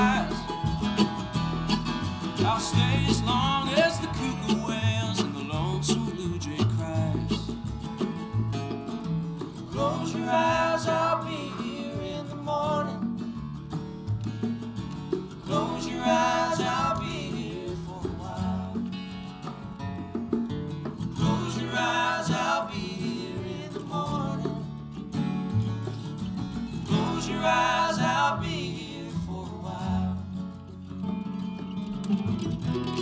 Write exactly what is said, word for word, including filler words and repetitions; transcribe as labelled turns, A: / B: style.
A: eyes. I'll stay as long as the cuckoo wails and the lonesome blue jay cries. Close your eyes, I'll be here in the morning. Close your eyes, I'll be here for a while. Close your eyes, I'll be here in the morning. Close your eyes, I'll be here for a while.